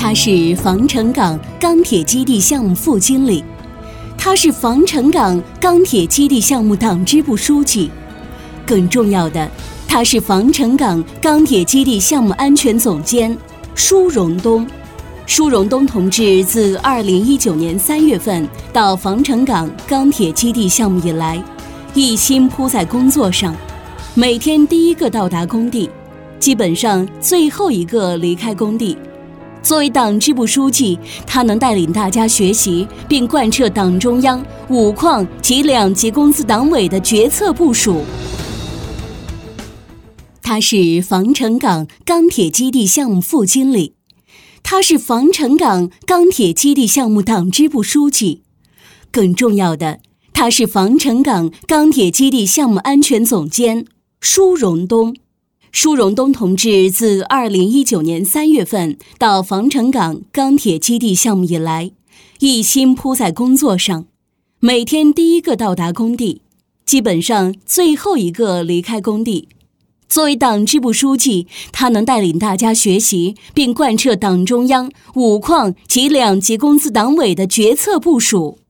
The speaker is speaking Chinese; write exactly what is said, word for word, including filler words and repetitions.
他是防城港钢铁基地项目副经理，他是防城港钢铁基地项目党支部书记，更重要的，他是防城港钢铁基地项目安全总监舒荣东。舒荣东同志自二零一九年三月份到防城港钢铁基地项目以来，一心扑在工作上，每天第一个到达工地，基本上最后一个离开工地。作为党支部书记，他能带领大家学习并贯彻党中央、五矿及两级工资党委的决策部署。他是防城港钢铁基地项目副经理，他是防城港钢铁基地项目党支部书记，更重要的，他是防城港钢铁基地项目安全总监舒荣东。舒荣东同志自二零一九年三月份到防城港钢铁基地项目以来，一心扑在工作上，每天第一个到达工地，基本上最后一个离开工地。作为党支部书记，他能带领大家学习并贯彻党中央、五矿及两级工资党委的决策部署。